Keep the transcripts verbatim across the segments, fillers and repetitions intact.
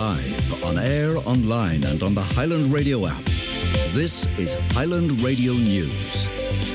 live, on air, online and on the Highland Radio app. This is Highland Radio News.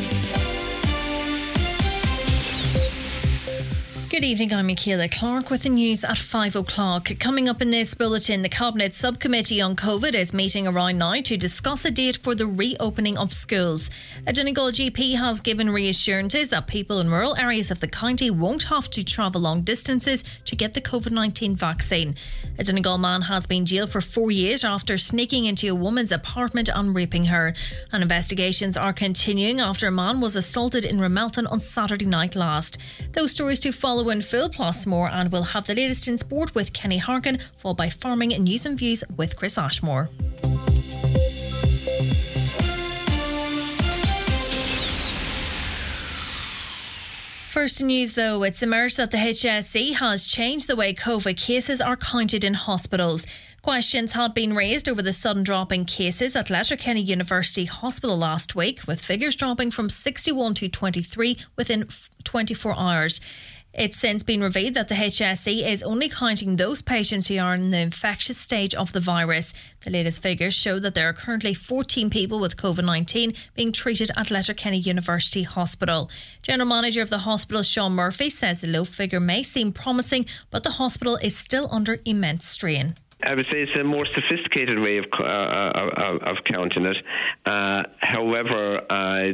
Good evening, I'm Michaela Clark with the news at five o'clock. Coming up in this bulletin, the Cabinet Subcommittee on COVID is meeting around now to discuss a date for the reopening of schools. A Donegal G P has given reassurances that people in rural areas of the county won't have to travel long distances to get the COVID nineteen vaccine. A Donegal man has been jailed for four years after sneaking into a woman's apartment and raping her. And investigations are continuing after a man was assaulted in Ramelton on Saturday night last. Those stories to follow in full, plus more, and we'll have the latest in sport with Kenny Harkin, followed by farming news and views with Chris Ashmore. First news though, it's emerged that the H S E has changed the way COVID cases are counted in hospitals. Questions had been raised over the sudden drop in cases at Letterkenny University Hospital last week, with figures dropping from sixty-one to twenty-three within twenty-four hours. It's since been revealed that the H S E is only counting those patients who are in the infectious stage of the virus. The latest figures show that there are currently fourteen people with COVID nineteen being treated at Letterkenny University Hospital. General Manager of the hospital, Sean Murphy, says the low figure may seem promising, but the hospital is still under immense strain. I would say it's a more sophisticated way of uh, of, of counting it. Uh, however, uh,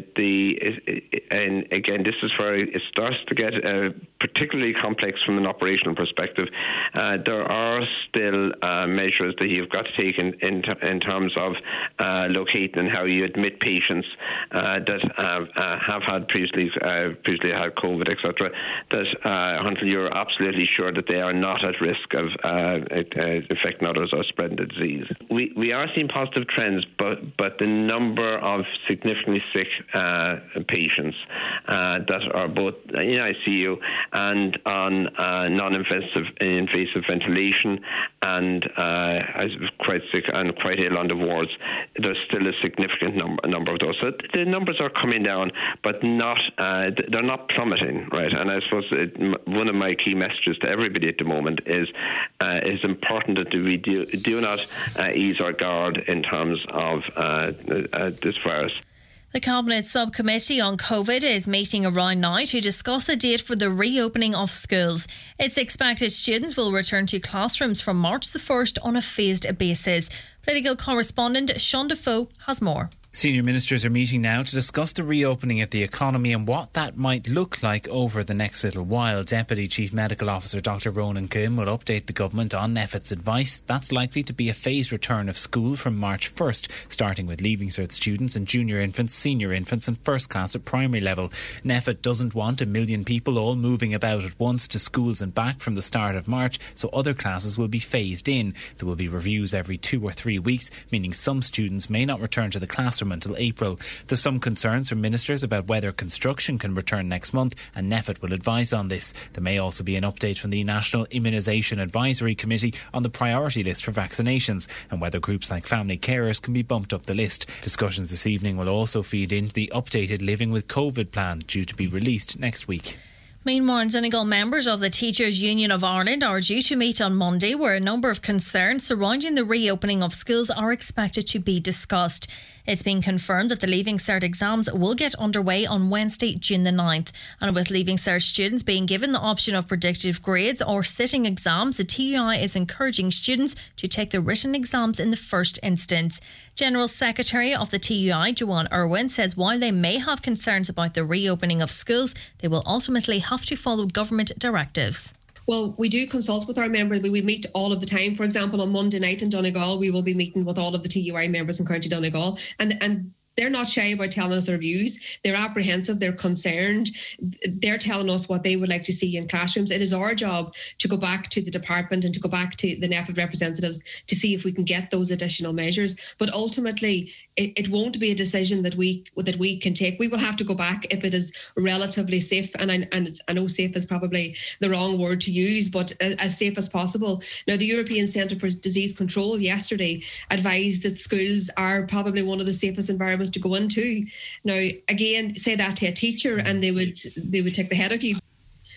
the and again, this is where it starts to get uh, particularly complex from an operational perspective. Uh, there are still uh, measures that you've got to take in in, in terms of uh, locating and how you admit patients uh, that have, uh, have had previously uh, previously had COVID, et cetera. That uh, until you're absolutely sure that they are not at risk of uh, infecting others or spreading the disease. We we are seeing positive trends, but but the number of significantly sick uh, patients uh, that are both in I C U and on uh, non-invasive invasive ventilation and uh, quite sick and quite ill on the wards, there's still a significant number number of those. So the numbers are coming down, but not uh, they're not plummeting, right? And I suppose it, one of my key messages to everybody at the moment is uh, it's important that we do, do not uh, ease our guard in terms of uh, uh, this virus. The Cabinet Subcommittee on COVID is meeting around now to discuss a date for the reopening of schools. It's expected students will return to classrooms from March the first on a phased basis. Political correspondent Sean Defoe has more. Senior ministers are meeting now to discuss the reopening of the economy and what that might look like over the next little while. Deputy Chief Medical Officer Doctor Ronan Kim will update the government on NPHET's advice. That's likely to be a phased return of school from March first, starting with Leaving Cert students and junior infants, senior infants and first class at primary level. NPHET doesn't want a million people all moving about at once to schools and back from the start of March, so other classes will be phased in. There will be reviews every two or three weeks, meaning some students may not return to the classroom until April. There's some concerns from ministers about whether construction can return next month, and NPHET will advise on this. There may also be an update from the National Immunisation Advisory Committee on the priority list for vaccinations and whether groups like family carers can be bumped up the list. Discussions this evening will also feed into the updated Living with COVID plan due to be released next week. Meanwhile, Donegal members of the Teachers Union of Ireland are due to meet on Monday, where a number of concerns surrounding the reopening of schools are expected to be discussed. It's been confirmed that the Leaving Cert exams will get underway on Wednesday, June the ninth. And with Leaving Cert students being given the option of predictive grades or sitting exams, the T U I is encouraging students to take the written exams in the first instance. General Secretary of the T U I, Joanne Irwin, says while they may have concerns about the reopening of schools, they will ultimately have to follow government directives. Well, we do consult with our members. We, we meet all of the time. For example, on Monday night in Donegal, we will be meeting with all of the T U I members in County Donegal. And and they're not shy about telling us their views. They're apprehensive. They're concerned. They're telling us what they would like to see in classrooms. It is our job to go back to the department and to go back to the NPHET representatives to see if we can get those additional measures. But ultimately, it, it won't be a decision that we that we can take. We will have to go back if it is relatively safe. And I, and I know safe is probably the wrong word to use, but as safe as possible. Now, the European Centre for Disease Control yesterday advised that schools are probably one of the safest environments to go into. Now, again, say that to a teacher and they would they would take the head of you.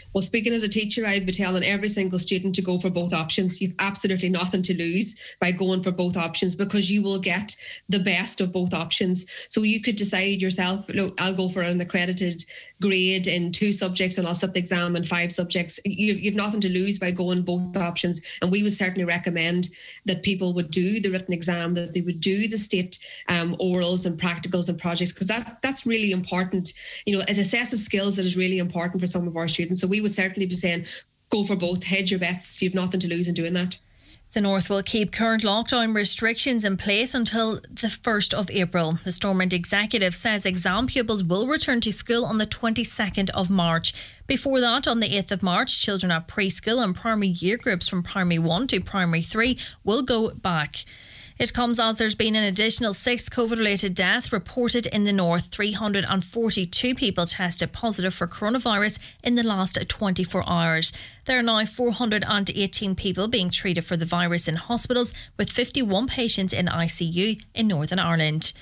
Well, speaking as a teacher, I'd be telling every single student to go for both options. You've absolutely nothing to lose by going for both options, because you will get the best of both options. So you could decide yourself, look, I'll go for an accredited grade in two subjects and I'll sit the exam in five subjects. You, you've nothing to lose by going both options. And we would certainly recommend that people would do the written exam, that they would do the state um, orals and practicals and projects, because that, that's really important. You know, it assesses skills that is really important for some of our students. So we would certainly be saying, go for both, hedge your bets. You've nothing to lose in doing that. The North will keep current lockdown restrictions in place until the first of April. The Stormont executive says exam pupils will return to school on the twenty-second of March. Before that, on the eighth of March, children at preschool and primary year groups from primary one to primary three will go back. It comes as there's been an additional six COVID-related deaths reported in the North. three hundred forty-two people tested positive for coronavirus in the last twenty-four hours. There are now four hundred eighteen people being treated for the virus in hospitals, with fifty-one patients in I C U in Northern Ireland.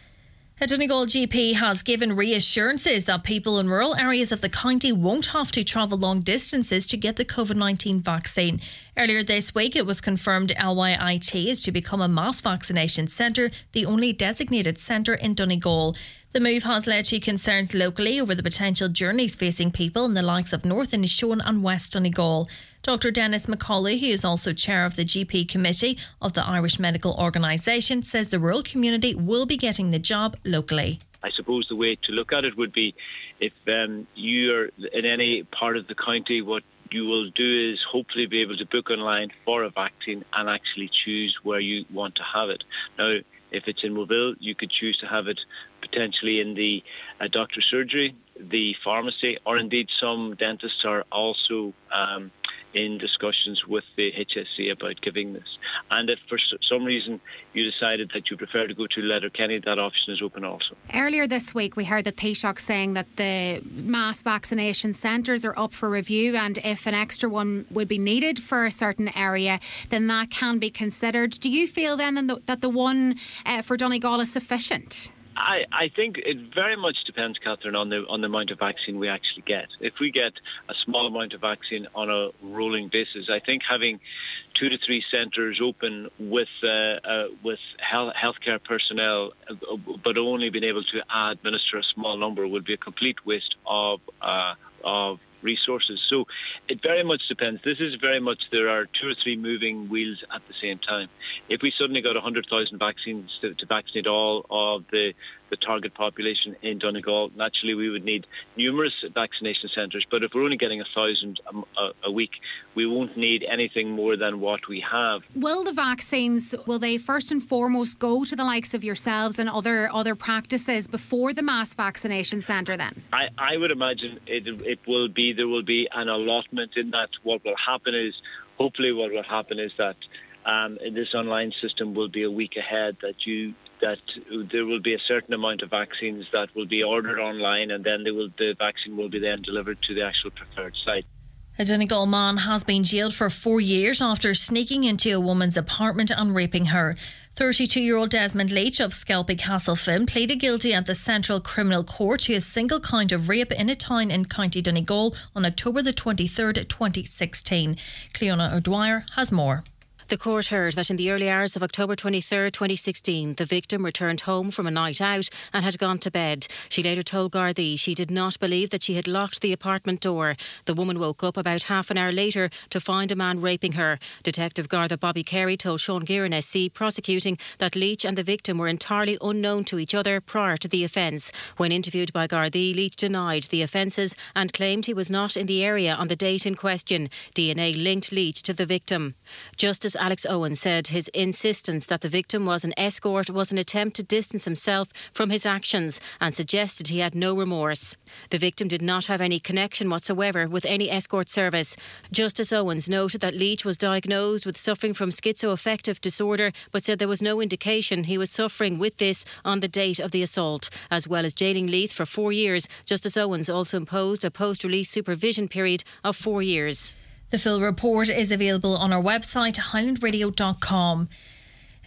A Donegal G P has given reassurances that people in rural areas of the county won't have to travel long distances to get the COVID nineteen vaccine. Earlier this week, it was confirmed L Y I T is to become a mass vaccination centre, the only designated centre in Donegal. The move has led to concerns locally over the potential journeys facing people in the likes of North Inishowen and West Donegal. Doctor Dennis McCauley, who is also chair of the G P committee of the Irish Medical Organisation, says the rural community will be getting the job locally. I suppose the way to look at it would be if um, you're in any part of the county, what you will do is hopefully be able to book online for a vaccine and actually choose where you want to have it. Now, if it's in Moville, you could choose to have it potentially in the uh, doctor's surgery, the pharmacy, or indeed some dentists are also um, in discussions with the H S C about giving this. And if for some reason you decided that you prefer to go to Letterkenny, that option is open also. Earlier this week, we heard the Taoiseach saying that the mass vaccination centres are up for review, and if an extra one would be needed for a certain area, then that can be considered. Do you feel then that the one uh, for Donegal is sufficient? I, I think it very much depends, Catherine, on the on the amount of vaccine we actually get. If we get a small amount of vaccine on a rolling basis, I think having two to three centres open with uh, uh, with health healthcare personnel, uh, but only being able to administer a small number would be a complete waste of uh, of resources. So it very much depends. This is very much, there are two or three moving wheels at the same time. If we suddenly got one hundred thousand vaccines to, to vaccinate all of the, the target population in Donegal, naturally we would need numerous vaccination centres. But if we're only getting a thousand a, a week, we won't need anything more than what we have. Will the vaccines, will they first and foremost go to the likes of yourselves and other other practices before the mass vaccination centre then? I, I would imagine it, it will be, there will be an allotment in that. What will happen is, hopefully what will happen is that um, this online system will be a week ahead, that you that there will be a certain amount of vaccines that will be ordered online, and then they will, the vaccine will be then delivered to the actual preferred site. A Donegal man has been jailed for four years after sneaking into a woman's apartment and raping her. thirty-two-year-old Desmond Leach of Skelpie Castlefin pleaded guilty at the Central Criminal Court to a single count of rape in a town in County Donegal on October the twenty-third, twenty sixteen. Cleona O'Dwyer has more. The court heard that in the early hours of October twenty-third, twenty sixteen, the victim returned home from a night out and had gone to bed. She later told Gardaí she did not believe that she had locked the apartment door. The woman woke up about half an hour later to find a man raping her. Detective Garda Bobby Carey told Sean Gearan S C, prosecuting, that Leach and the victim were entirely unknown to each other prior to the offence. When interviewed by Gardaí, Leach denied the offences and claimed he was not in the area on the date in question. D N A linked Leach to the victim. Justice Alex Owen said his insistence that the victim was an escort was an attempt to distance himself from his actions and suggested he had no remorse. The victim did not have any connection whatsoever with any escort service. Justice Owens noted that Leach was diagnosed with suffering from schizoaffective disorder, but said there was no indication he was suffering with this on the date of the assault. As well as jailing Leith for four years, Justice Owens also imposed a post-release supervision period of four years. The full report is available on our website, highland radio dot com.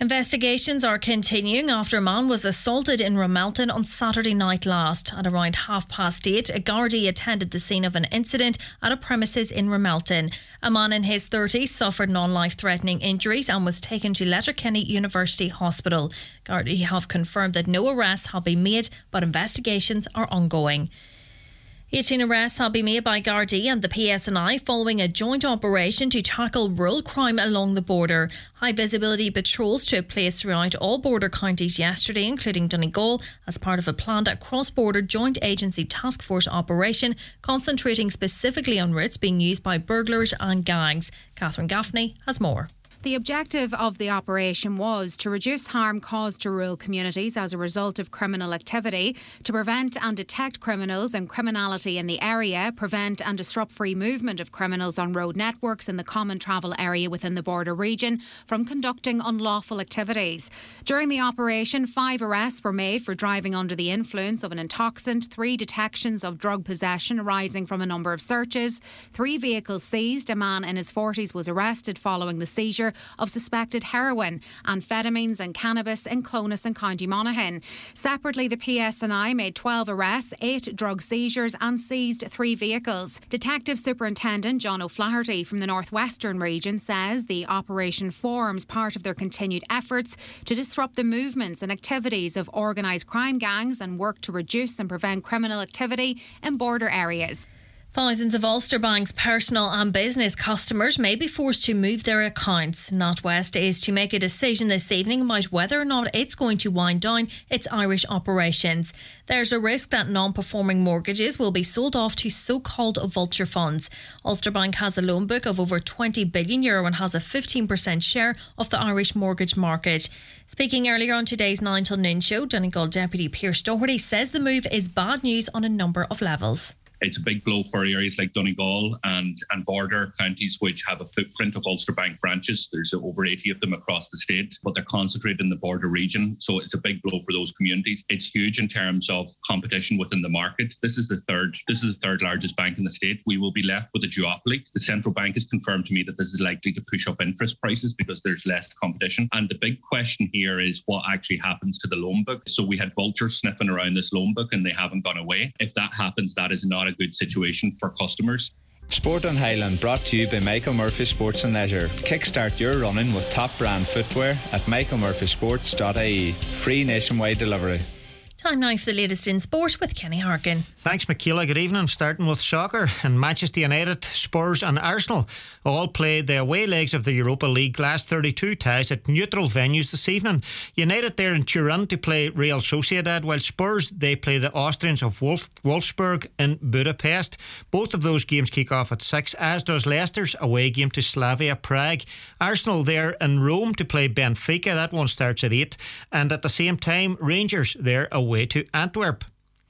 Investigations are continuing after a man was assaulted in Ramelton on Saturday night last. At around half past eight, a Gardaí attended the scene of an incident at a premises in Ramelton. A man in his thirties suffered non-life-threatening injuries and was taken to Letterkenny University Hospital. Gardaí have confirmed that no arrests have been made, but investigations are ongoing. eighteen arrests have been made by Gardaí and the P S N I following a joint operation to tackle rural crime along the border. High visibility patrols took place throughout all border counties yesterday, including Donegal, as part of a planned cross-border joint agency task force operation concentrating specifically on routes being used by burglars and gangs. Catherine Gaffney has more. The objective of the operation was to reduce harm caused to rural communities as a result of criminal activity, to prevent and detect criminals and criminality in the area, prevent and disrupt free movement of criminals on road networks in the common travel area within the border region from conducting unlawful activities. During the operation, five arrests were made for driving under the influence of an intoxicant, three detections of drug possession arising from a number of searches, three vehicles seized. A man in his forties was arrested following the seizure of suspected heroin, amphetamines and cannabis in Clones and County Monaghan. Separately, the P S N I made twelve arrests, eight drug seizures and seized three vehicles. Detective Superintendent John O'Flaherty from the Northwestern region says the operation forms part of their continued efforts to disrupt the movements and activities of organised crime gangs and work to reduce and prevent criminal activity in border areas. Thousands of Ulster Bank's personal and business customers may be forced to move their accounts. NatWest is to make a decision this evening about whether or not it's going to wind down its Irish operations. There's a risk that non-performing mortgages will be sold off to so-called vulture funds. Ulster Bank has a loan book of over twenty billion euro and has a fifteen percent share of the Irish mortgage market. Speaking earlier on today's nine till noon show, Donegal Deputy Pearse Doherty says the move is bad news on a number of levels. It's a big blow for areas like Donegal and, and border counties which have a footprint of Ulster Bank branches. There's over eighty of them across the state, but they're concentrated in the border region. So it's a big blow for those communities. It's huge in terms of competition within the market. This is the third this is the third largest bank in the state. We will be left with a duopoly. The central bank has confirmed to me that this is likely to push up interest prices because there's less competition. And the big question here is what actually happens to the loan book. So we had vultures sniffing around this loan book and they haven't gone away. If that happens, that is not a good situation for customers. Sport on Highland brought to you by Michael Murphy Sports and Leisure. Kickstart your running with top brand footwear at michael murphy sports dot I E. Free nationwide delivery. Time now for the latest in sport with Kenny Harkin. Thanks, Michaela. Good evening. Starting with soccer, and Manchester United, Spurs and Arsenal all played the away legs of the Europa League last thirty-two ties at neutral venues this evening. United there in Turin to play Real Sociedad, while Spurs they play the Austrians of Wolf, Wolfsburg in Budapest. Both of those games kick off at six, as does Leicester's away game to Slavia Prague. Arsenal there in Rome to play Benfica. That one starts at eight, and at the same time Rangers there away to Antwerp.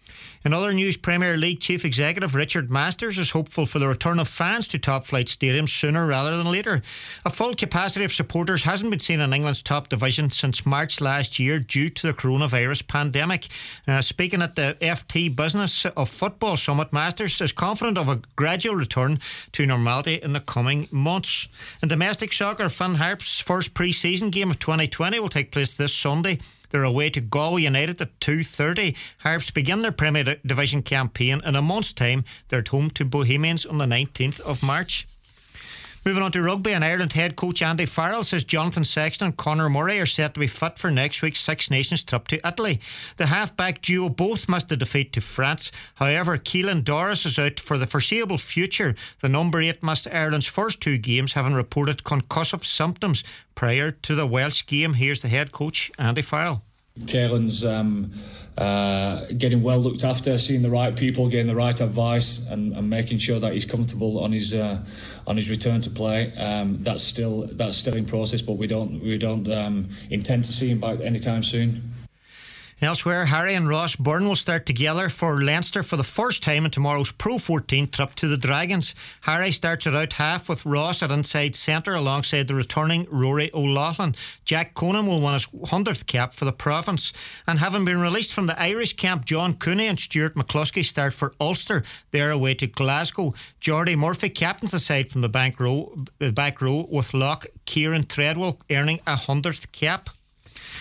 In other news, Premier League Chief Executive Richard Masters is hopeful for the return of fans to top-flight stadiums sooner rather than later. A full capacity of supporters hasn't been seen in England's top division since March last year due to the coronavirus pandemic. Uh, speaking at the F T Business of Football Summit, Masters is confident of a gradual return to normality in the coming months. In domestic soccer, Finn Harp's first pre-season game of twenty twenty will take place this Sunday. They're away to Galway United at two thirty. Harps begin their Premier Division campaign in a month's time. They're at home to Bohemians on the nineteenth of March. Moving on to rugby, and Ireland head coach Andy Farrell says Jonathan Sexton and Conor Murray are set to be fit for next week's Six Nations trip to Italy. The half-back duo both missed a defeat to France. However, Keelan Doris is out for the foreseeable future. The number eight missed Ireland's first two games, having reported concussive symptoms prior to the Welsh game. Here's the head coach, Andy Farrell. Caelan's um, uh, getting well looked after, seeing the right people, getting the right advice, and, and making sure that he's comfortable on his uh, on his return to play. Um, that's still that's still in process, but we don't we don't um, intend to see him back anytime soon. Elsewhere, Harry and Ross Byrne will start together for Leinster for the first time in tomorrow's Pro fourteen trip to the Dragons. Harry starts at out half with Ross at inside centre alongside the returning Rory O'Loughlin. Jack Conan will win his hundredth cap for the province. And having been released from the Irish camp, John Cooney and Stuart McCluskey start for Ulster. They're away to Glasgow. Geordie Murphy captains the side from the back row, the back row with lock Kieran Treadwell earning a hundredth cap.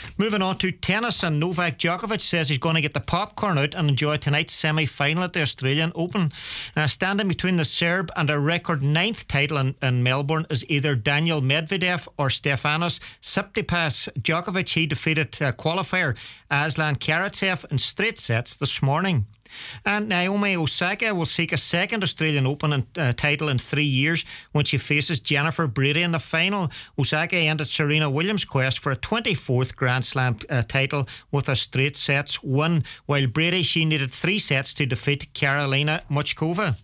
Moving on to tennis, and Novak Djokovic says he's going to get the popcorn out and enjoy tonight's semi-final at the Australian Open. Uh, standing between the Serb and a record ninth title in, in Melbourne is either Daniel Medvedev or Stefanos Tsitsipas. Djokovic, he defeated uh, qualifier Aslan Karatsev in straight sets this morning. And Naomi Osaka will seek a second Australian Open uh, title in three years when she faces Jennifer Brady in the final. Osaka ended Serena Williams' quest for a twenty-fourth Grand Slam uh, title with a straight sets win, while Brady, she needed three sets to defeat Karolina Muchkova.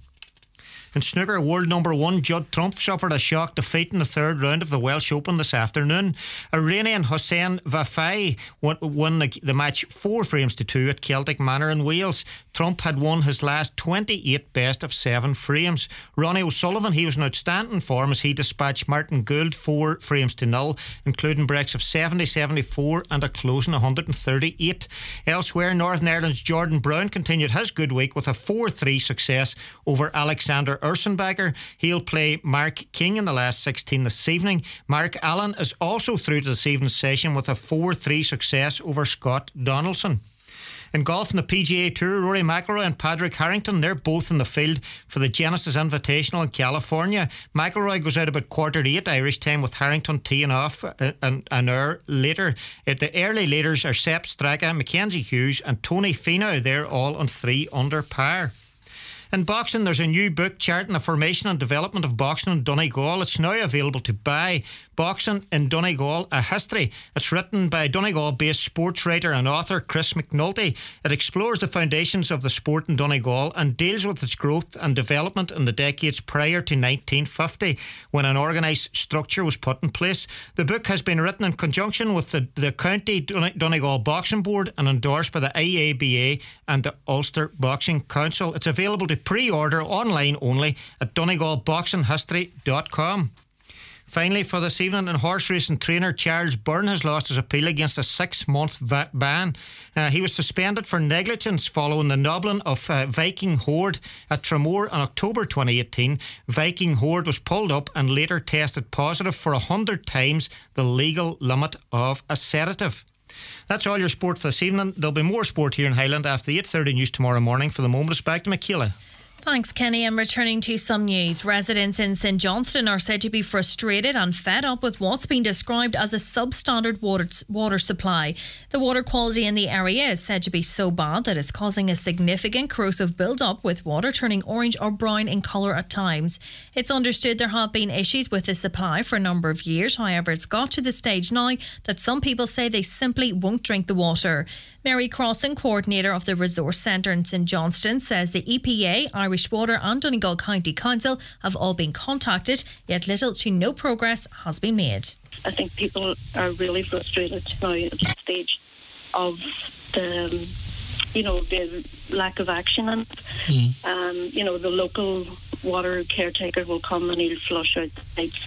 In snooker, world number one Judd Trump suffered a shock defeat in the third round of the Welsh Open this afternoon. Iranian Hossein Vafaei won, won the, the match four frames to two at Celtic Manor in Wales. Trump had won his last twenty-eight best of seven frames. Ronnie O'Sullivan, he was in outstanding form as he dispatched Martin Gould four frames to nil, including breaks of seventy, seventy-four and a closing one hundred thirty-eight. Elsewhere, Northern Ireland's Jordan Brown continued his good week with a four three success over Alexander Ursenbacher. He'll play Mark King in the last sixteen this evening. Mark Allen is also through to this evening's session with a four three success over Scott Donaldson. In golf, in the P G A Tour, Rory McIlroy and Padraig Harrington, they're both in the field for the Genesis Invitational in California. McIlroy goes out about quarter to eight Irish time, with Harrington teeing off an, an hour later. The early leaders are Sepp Straka, Mackenzie Hughes and Tony Finau. They're all on three under par. In boxing, there's a new book charting the formation and development of boxing in Donegal. It's now available to buy. Boxing in Donegal, A History. It's written by Donegal-based sports writer and author Chris McNulty. It explores the foundations of the sport in Donegal and deals with its growth and development in the decades prior to nineteen fifty, when an organised structure was put in place. The book has been written in conjunction with the, the County Donegal Boxing Board and endorsed by the I A B A and the Ulster Boxing Council. It's available to pre-order online only at donegal boxing history dot com. Finally, for this evening, in horse racing, trainer Charles Byrne has lost his appeal against a six-month va- ban. Uh, he was suspended for negligence following the nobbling of uh, Viking Horde at Tramore in October twenty eighteen. Viking Horde was pulled up and later tested positive for one hundred times the legal limit of a sedative. That's all your sport for this evening. There'll be more sport here in Highland after the eight thirty news tomorrow morning. For the moment, it's back to Michaela. Thanks, Kenny. And returning to some news, residents in St Johnstone are said to be frustrated and fed up with what's been described as a substandard water, water supply. The water quality in the area is said to be so bad that it's causing a significant corrosive build-up, with water turning orange or brown in colour at times. It's understood there have been issues with the supply for a number of years. However, it's got to the stage now that some people say they simply won't drink the water. Mary Crossan, coordinator of the Resource Centre in St Johnstone, says the E P A, Irish Water and Donegal County Council have all been contacted, yet little to no progress has been made. I think people are really frustrated now at the stage of the, you know, the lack of action. And mm. um, you know, the local water caretaker will come and he'll flush out the pipes,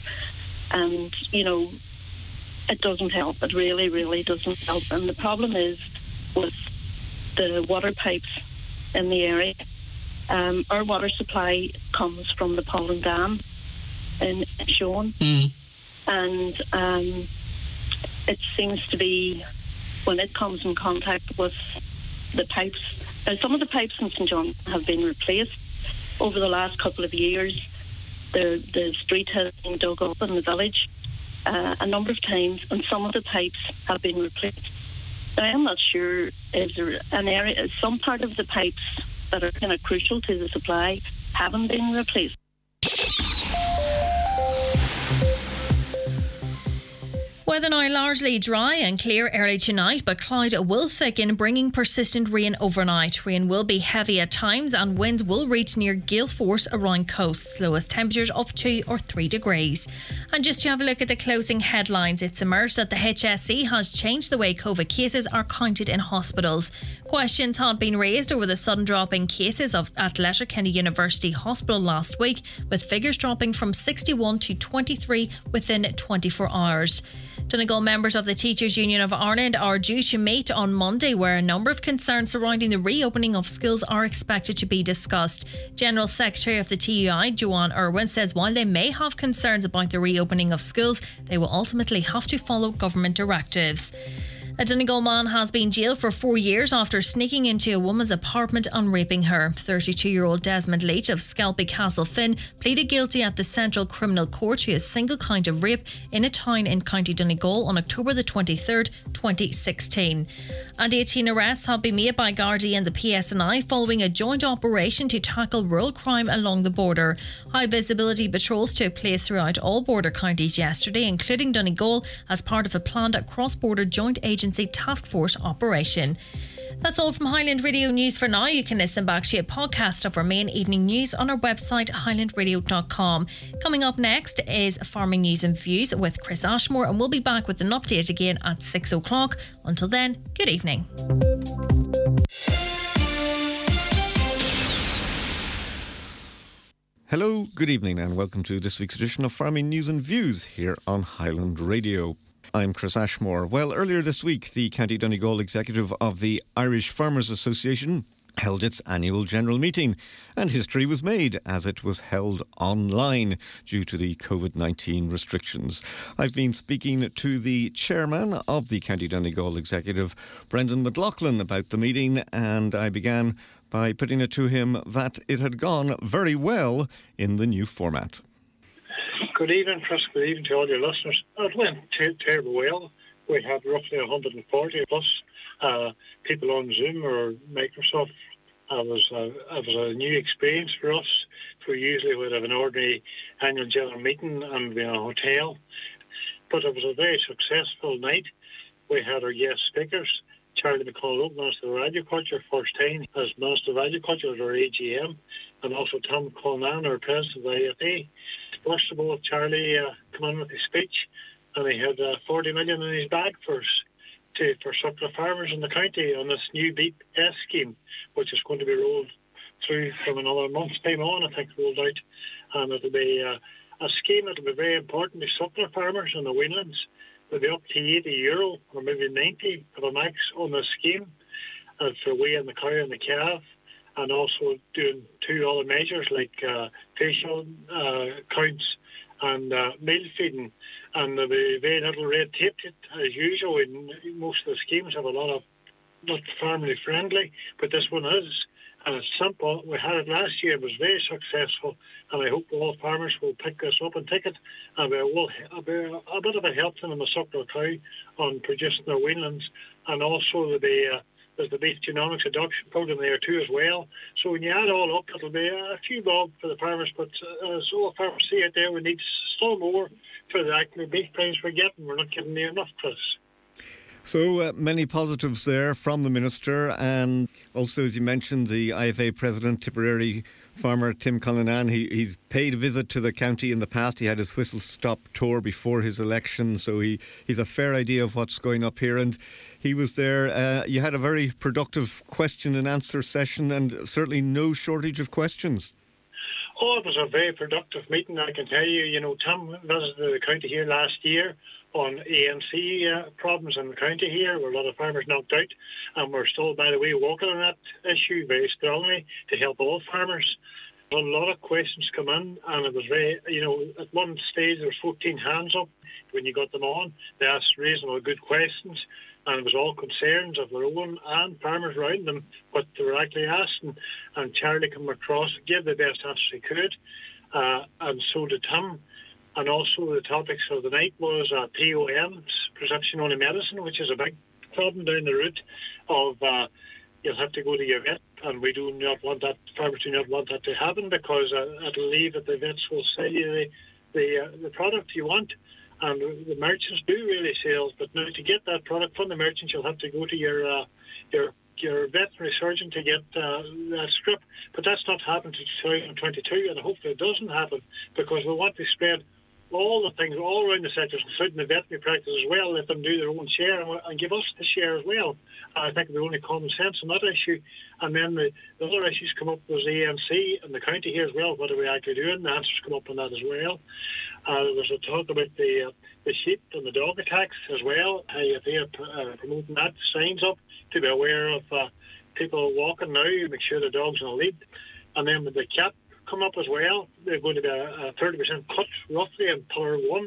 and you know, it doesn't help. It really, really doesn't help. And the problem is with the water pipes in the area. Um, our water supply comes from the Pollen Dam in Sean, mm. and um, it seems to be when it comes in contact with the pipes. Now, some of the pipes in St John have been replaced over the last couple of years. The the street has been dug up in the village uh, a number of times, and some of the pipes have been replaced. Now, I'm not sure if there an area, some part of the pipes that are kind of crucial to the supply haven't been replaced. Weather now largely dry and clear early tonight, but cloud will thicken, bringing persistent rain overnight. Rain will be heavy at times and winds will reach near gale force around coasts. Lowest temperatures of two or three degrees. And just to have a look at the closing headlines, it's emerged that the H S E has changed the way COVID cases are counted in hospitals. Questions had been raised over the sudden drop in cases of at Letterkenny University Hospital last week, with figures dropping from sixty-one to twenty-three within twenty-four hours. Donegal members of the Teachers Union of Ireland are due to meet on Monday, where a number of concerns surrounding the reopening of schools are expected to be discussed. General Secretary of the T U I, Joanne Irwin, says while they may have concerns about the reopening of schools, they will ultimately have to follow government directives. A Donegal man has been jailed for four years after sneaking into a woman's apartment and raping her. thirty-two-year-old Desmond Leach of Scalpy Castle Finn pleaded guilty at the Central Criminal Court to a single count of rape in a town in County Donegal on October the twenty-third, twenty sixteen. And eighteen arrests have been made by Gardaí and the P S N I following a joint operation to tackle rural crime along the border. High visibility patrols took place throughout all border counties yesterday, including Donegal, as part of a planned cross-border joint agency task force operation. That's all from Highland Radio News for now. You can listen back to a podcast of our main evening news on our website highland radio dot com. Coming up next is Farming News and Views with Chris Ashmore, and we'll be back with an update again at six o'clock. Until then, good evening. Hello, good evening, and welcome to this week's edition of Farming News and Views here on Highland Radio. I'm Chris Ashmore. Well, earlier this week, the County Donegal executive of the Irish Farmers Association held its annual general meeting, and history was made as it was held online due to the COVID nineteen restrictions. I've been speaking to the chairman of the County Donegal executive, Brendan McLaughlin, about the meeting, and I began by putting it to him that it had gone very well in the new format. Good evening, Chris. Good evening to all your listeners. It went ter- terribly well. We had roughly one hundred forty plus uh, people on Zoom or Microsoft. It was, uh, it was a new experience for us. We usually would have an ordinary annual general meeting and be in a hotel. But it was a very successful night. We had our guest speakers. Charlie McConnell, Minister of Agriculture, first time as Minister of Agriculture at our A G M, and also Tom Cullinan, our President of the I F A. First of all, Charlie uh, came in with his speech, and he had uh, forty million in his bag for us, to, for suckler farmers in the county on this new B E S scheme, which is going to be rolled through from another month's time on, I think, rolled out. And it'll be uh, a scheme that will be very important to suckler farmers in the Whelands. It'll be up to eighty euro or maybe ninety for the max on the scheme, and for weighing the cow and the calf, and also doing two other measures like uh, facial uh, counts and uh, meal feeding. And there'll be very little red tape as usual. And most of the schemes have a lot of not family friendly, but this one is. And it's simple. We had it last year. It was very successful, and I hope all farmers will pick this up and take it. And it will be a bit of a help to them, a suckler cow, on producing their weanlings. And also there'll be, uh, there's the Beef Genomics Adoption Programme there too as well. So when you add all up, it'll be a few bob for the farmers. But uh, as all farmers see it there, we need still more for the actual beef price we're getting. We're not getting near enough, Chris. So uh, many positives there from the Minister, and also, as you mentioned, the I F A President, Tipperary farmer Tim Cullinan. He, he's paid a visit to the county in the past. He had his whistle-stop tour before his election, so he, he's a fair idea of what's going up here. And he was there. Uh, you had a very productive question and answer session, and certainly no shortage of questions. Oh, it was a very productive meeting, I can tell you. You know, Tim visited the county here last year on A M C uh, problems in the county here, where a lot of farmers knocked out, and we're still, by the way, working on that issue very strongly to help all farmers. A lot of questions come in, and it was very, you know, at one stage there was fourteen hands up when you got them on. They asked reasonable good questions, and it was all concerns of their own and farmers around them, what they were actually asking. And Charlie came across, gave the best answers he could, uh, and so did Tim. And also the topics of the night was uh, P O Ms, prescription-only medicine, which is a big problem down the route of uh, you'll have to go to your vet, and we do not want that, farmers do not want that to happen, because uh, it'll leave that the vets will sell you the, the, uh, the product you want. And the merchants do really sell, but now to get that product from the merchants, you'll have to go to your uh, your your veterinary surgeon to get uh, that script. But that's not happened to twenty twenty-two, and hopefully it doesn't happen, because we want to spread all the things all around the sectors, including the veterinary practice as well, let them do their own share and, and give us the share as well. And I think the only common sense on that issue. And then the, the other issues come up was A M C and the county here as well. What are we actually doing? The answers come up on that as well. Uh, there was a talk about the uh, the sheep and the dog attacks as well. How they are uh, promoting that, signs up to be aware of uh, people walking now, make sure the dog's on a lead. And then with the cat come up as well, they're going to be a, a thirty percent cut roughly in pillar one,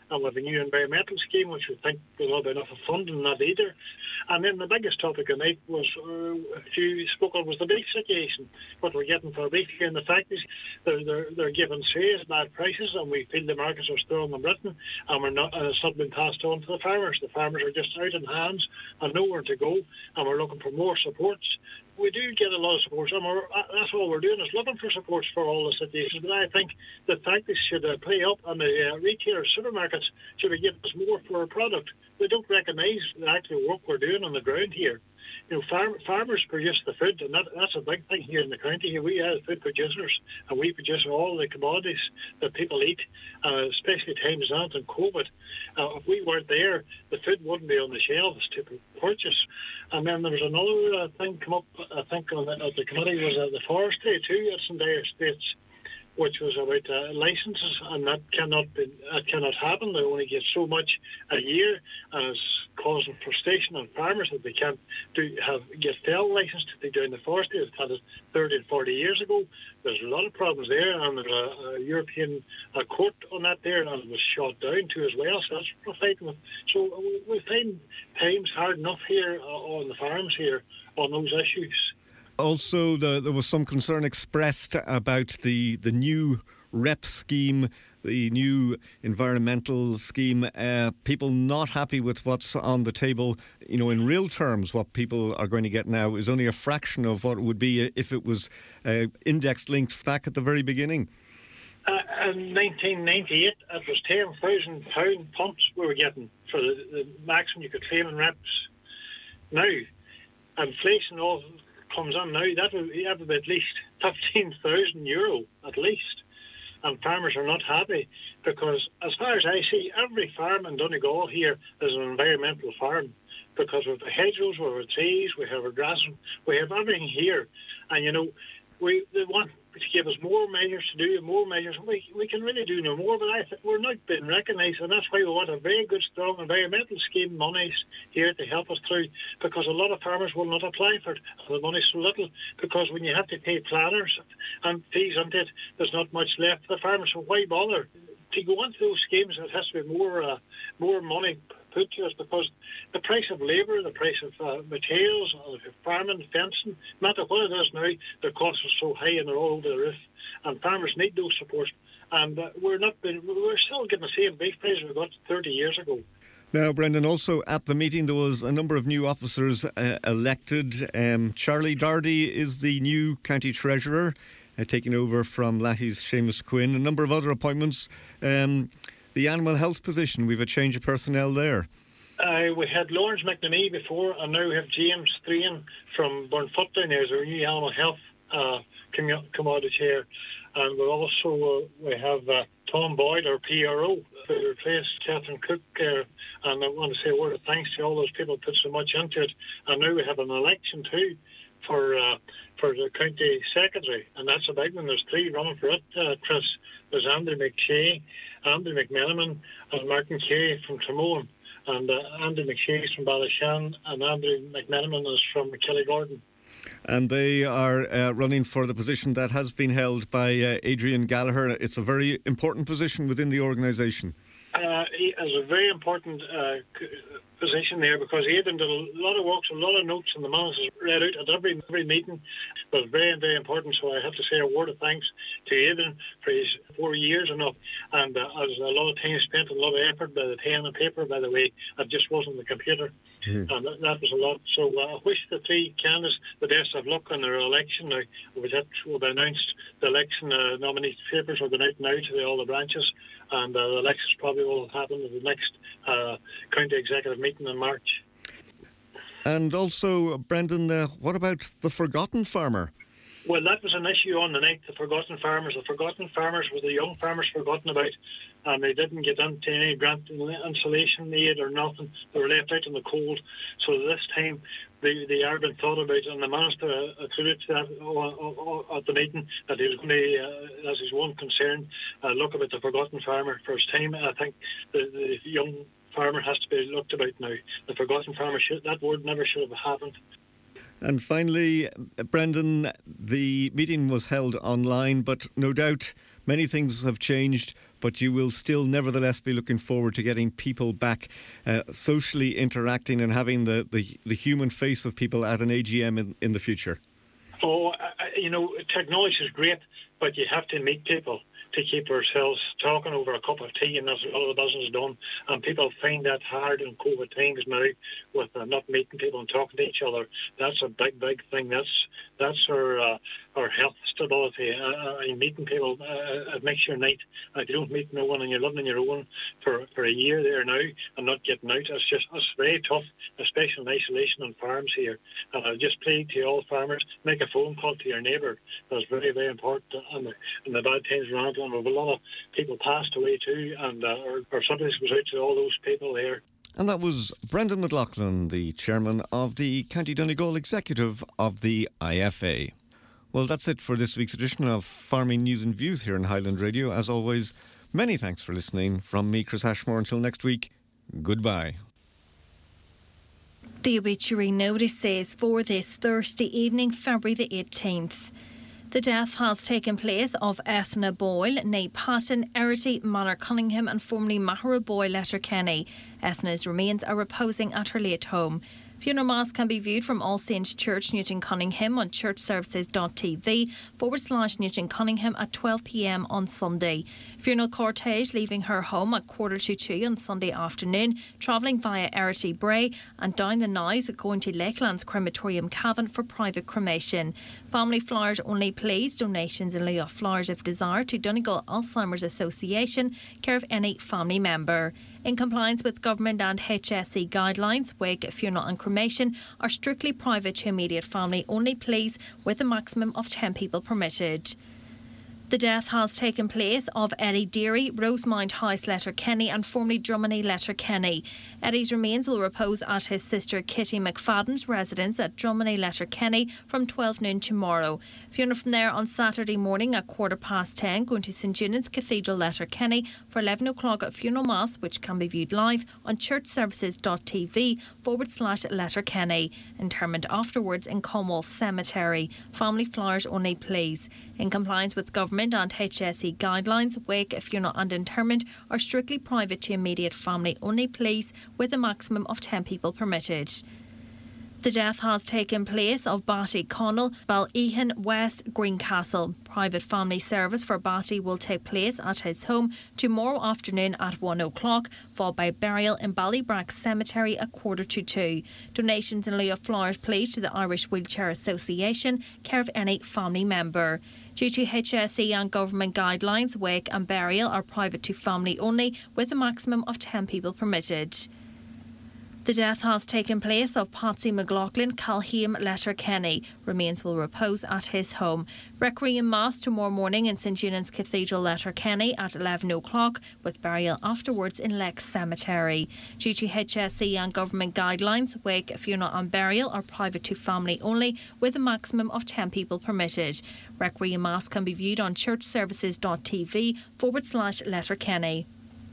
and with a new environmental scheme, which we think will have enough of funding, not either. And then the biggest topic of the night was, uh, if you spoke on, was the beef situation. What we're getting for beef here in the factories, they're, they're, they're giving sales bad prices, and we feel the markets are strong in Britain, and we're not, and it's not been passed on to the farmers. The farmers are just out in hands and nowhere to go, and we're looking for more supports. We do get a lot of supports, and we're, that's all we're doing is looking for supports for all the situations. But I think the factories should uh, play up, and the uh, retailers, supermarkets should be giving us more for our product. They don't recognise the actual work we're doing on the ground here. You know, farm, farmers produce the food, and that, that's a big thing here in the county. Here we are food producers, and we produce all the commodities that people eat, uh, especially times out in COVID. Uh, if we weren't there, the food wouldn't be on the shelves to purchase. And then there was another uh, thing come up, I think, on the, at the committee, was uh, the forestry too at St Dire Estates, which was about uh, licences, and that cannot be, that cannot happen. They only get so much a year, and it's causing frustration on farmers that they can't do have get fell licensed to do in the forestry. They've had it thirty and forty years ago. There's a lot of problems there, and there's a, a European uh, court on that there, and it was shot down too as well. So that's what we're fighting with. So we find times hard enough here uh, on the farms here on those issues. Also, the, there was some concern expressed about the, the new R E P scheme, the new environmental scheme. Uh, people not happy with what's on the table. You know, in real terms, what people are going to get now is only a fraction of what it would be if it was uh, index linked back at the very beginning. Uh, in nineteen ninety-eight, it was ten thousand pound pumps we were getting for the, the maximum you could claim in R E Ps. Now, inflation all comes on now, that will have at least fifteen thousand euro at least, and farmers are not happy because, as far as I see, every farm in Donegal here is an environmental farm because we have the hedgerows, we have the trees, we have our grass, we have everything here, and you know we they want to give us more measures to do, more measures. We we can really do no more, but I think we're not being recognised, and that's why we want a very good, strong environmental scheme monies here to help us through, because a lot of farmers will not apply for it. The money's so little, because when you have to pay planners and fees on it, there's not much left for the farmers, so why bother? To go on to those schemes, it has to be more uh, more money put to us, because the price of labour, the price of uh, materials, uh, farming, fencing, no matter what it is now, their costs are so high and they're all over the roof, and farmers need those supports. And uh, we're not been, we're still getting the same beef price we got thirty years ago. Now, Brendan, also at the meeting there was a number of new officers uh, elected. Um, Charlie Doherty is the new county treasurer, uh, taking over from Lattie's Seamus Quinn. A number of other appointments. Um, the animal health position, we've a change of personnel there. Uh, we had Lawrence McNamee before, and now we have James Strain from Burnfoot down there as our new animal health uh, commodity chair. And we also uh, we have uh, Tom Boyd, our P R O, who replaced Catherine Cook. Uh, and I want to say a word of thanks to all those people who put so much into it. And now we have an election too for uh, for the county secretary, and that's a big one. There's three running for it, uh, Chris. There's Andy McShay, Andy McMenamin, and Martin Kay from Tramone. And uh, Andy McShay is from Ballyshan, and Andy McMenamin is from Killigordon. And they are uh, running for the position that has been held by uh, Adrian Gallagher. It's a very important position within the organisation. Uh, he has a very important uh, position there, because Adrian did a lot of work, a lot of notes, and the man has read out at every every meeting. But very, very important. So I have to say a word of thanks to Adrian for his four years and up, and uh, as a lot of time spent and a lot of effort by the pen and paper, by the way. It just wasn't the computer. Mm. And that, that was a lot. So uh, I wish the three candidates the best of luck on their election. Now, that will be announced. The election uh, nominee papers are going out now to the, all the branches, and uh, the elections probably will happen at the next uh, county executive meeting in March. And also, Brendan, uh, what about the forgotten farmer? Well, that was an issue on the night, the forgotten farmers. The forgotten farmers were the young farmers forgotten about, and they didn't get into any grant insulation aid or nothing. They were left out in the cold. So this time, they, they are being thought about, and the minister alluded to that at the meeting, that he was going to, uh, as his one concern, uh, look about the forgotten farmer first time. I think the, the young farmer has to be looked about now. The forgotten farmer, should, that word never should have happened. And finally, Brendan, the meeting was held online, but no doubt many things have changed. but you will still nevertheless be looking forward to getting people back uh, socially interacting and having the, the, the human face of people at an A G M in, in the future. Oh, I, you know, technology is great, but you have to meet people to keep ourselves talking over a cup of tea, and that's what all the business is done. And people find that hard in COVID times now, with uh, not meeting people and talking to each other. That's a big, big thing. That's that's our uh, our health stability. Uh, uh, meeting people, uh, it makes your night. Uh, if you don't meet no one and you're living on your own for, for a year there now and not getting out, it's just it's very tough, especially in isolation on farms here. And I just plead to all farmers, make a phone call to your neighbour. That's very, very important. And the, and the bad times around, and a lot of people passed away too, and uh, our, our sympathies goes out to all those people there. And that was Brendan McLaughlin, the chairman of the County Donegal executive of the I F A. Well, that's it for this week's edition of Farming News and Views here on Highland Radio. As always, many thanks for listening. From me, Chris Ashmore, until next week, goodbye. The obituary notice says for this Thursday evening, February the eighteenth. The death has taken place of Ethna Boyle, née Patton, Erity, Manor Cunningham and formerly Mahara Boyle, Letterkenny. Ethna's remains are reposing at her late home. Funeral mass can be viewed from All Saints Church, Newton Cunningham on churchservices.tv forward slash Newton Cunningham at twelve p m on Sunday. Funeral cortege leaving her home at quarter to two on Sunday afternoon, travelling via Erity Bray and down the Nows, going to Lakelands Crematorium Cavan for private cremation. Family flowers only, please. Donations in lieu of flowers if desired to Donegal Alzheimer's Association, care of any family member. In compliance with government and H S E guidelines, wake, funeral and cremation are strictly private to immediate family only, please, with a maximum of ten people permitted. The death has taken place of Eddie Deary, Rosemount House, Letterkenny and formerly Drummond Letterkenny. Eddie's remains will repose at his sister Kitty McFadden's residence at Drummond Letterkenny from twelve noon tomorrow. Funeral from there on Saturday morning at quarter past ten, going to St Junan's Cathedral, Letterkenny for eleven o'clock at funeral mass, which can be viewed live on churchservices.tv forward slash Letterkenny. Interment afterwards in Cornwall Cemetery. Family flowers only, please. In compliance with government and H S E guidelines, wake, funeral and interment are strictly private to immediate family only, please, with a maximum of ten people permitted. The death has taken place of Batty Connell, Ballyhan West, Greencastle. Private family service for Batty will take place at his home tomorrow afternoon at one o'clock, followed by burial in Ballybrack Cemetery at quarter to two. Donations in lieu of flowers, please, to the Irish Wheelchair Association, care of any family member. Due to H S E and government guidelines, wake and burial are private to family only, with a maximum of ten people permitted. The death has taken place of Patsy McLaughlin, Calheim, Letterkenny. Remains will repose at his home. Requiem Mass tomorrow morning in St Junan's Cathedral, Letterkenny at eleven o'clock, with burial afterwards in Lex Cemetery. Due to H S E and government guidelines, wake, funeral and burial are private to family only, with a maximum of ten people permitted. Requiem Mass can be viewed on churchservices.tv forward slash Letterkenny.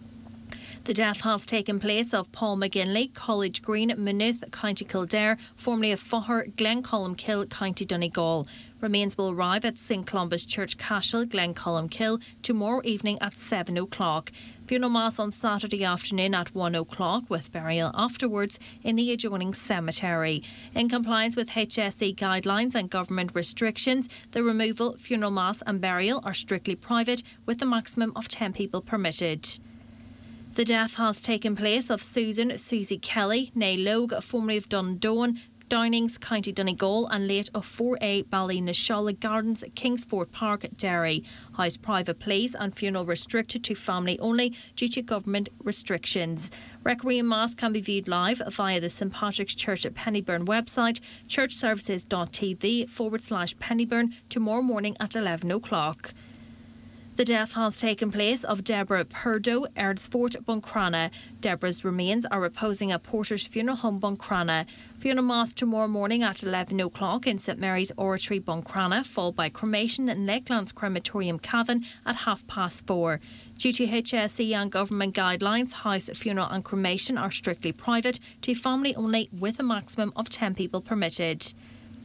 The death has taken place of Paul McGinley, College Green, Maynooth, County Kildare, formerly of Faughur, Glencolmkill, County Donegal. Remains will arrive at Saint Columbus Church Cashel, Glencolmkill, tomorrow evening at seven o'clock. Funeral Mass on Saturday afternoon at one o'clock, with burial afterwards in the adjoining cemetery. In compliance with H S E guidelines and government restrictions, the removal, funeral mass and burial are strictly private, with a maximum of ten people permitted. The death has taken place of Susan Susie Kelly, née Logue, formerly of Dundoan, Downings, County Donegal, and late of four A Ballynasholla Gardens, Kingsford Park, Derry. House private, please, and funeral restricted to family only due to government restrictions. Requiem Mass can be viewed live via the St Patrick's Church at Pennyburn website, churchservices.tv forward slash Pennyburn, tomorrow morning at eleven o'clock. The death has taken place of Deborah Purdo, Erdsfort, Buncrana. Deborah's remains are reposing at Porter's Funeral Home, Buncrana. Funeral Mass tomorrow morning at eleven o'clock in St Mary's Oratory, Buncrana, followed by cremation in Lakelands Crematorium Cavan at half past four. Due to H S E and government guidelines, house, funeral and cremation are strictly private to family only, with a maximum of ten people permitted.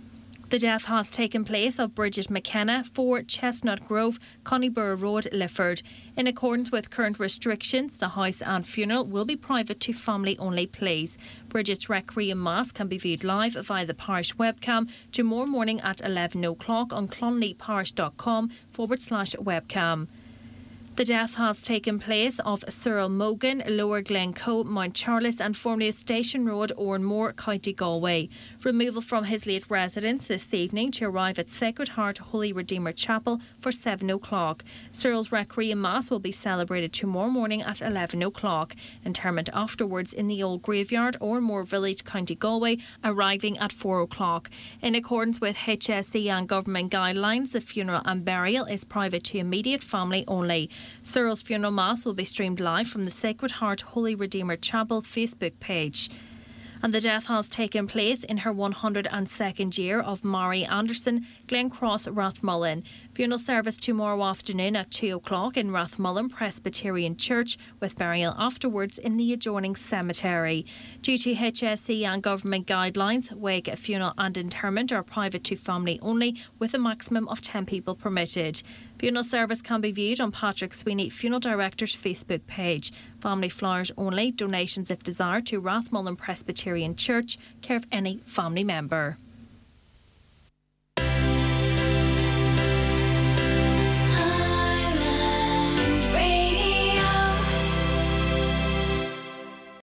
The death has taken place of Bridget McKenna, four Chestnut Grove, Connyborough Road, Lifford. In accordance with current restrictions, the house and funeral will be private to family only, please. Bridget's Requiem Mass can be viewed live via the parish webcam tomorrow morning at eleven o'clock on clonleyparish.com forward slash webcam. The death has taken place of Cyril Mogan, Lower Glencoe, Mount Charles and formerly Station Road, Oranmore, County Galway. Removal from his late residence this evening to arrive at Sacred Heart Holy Redeemer Chapel for seven o'clock. Cyril's Requiem Mass will be celebrated tomorrow morning at eleven o'clock. Interment afterwards in the Old Graveyard, Oranmore Village, County Galway, arriving at four o'clock. In accordance with H S E and government guidelines, the funeral and burial is private to immediate family only. Cyril's funeral mass will be streamed live from the Sacred Heart Holy Redeemer Chapel Facebook page. And the death has taken place in her one hundred second year of Mary Anderson, Glencross, Rathmullen. Funeral service tomorrow afternoon at two o'clock in Rathmullen Presbyterian Church, with burial afterwards in the adjoining cemetery. Due to H S E and government guidelines, wake, funeral and interment are private to family only, with a maximum of ten people permitted. Funeral service can be viewed on Patrick Sweeney Funeral Director's Facebook page. Family flowers only, donations if desired to Rathmullen Presbyterian Church, care of any family member.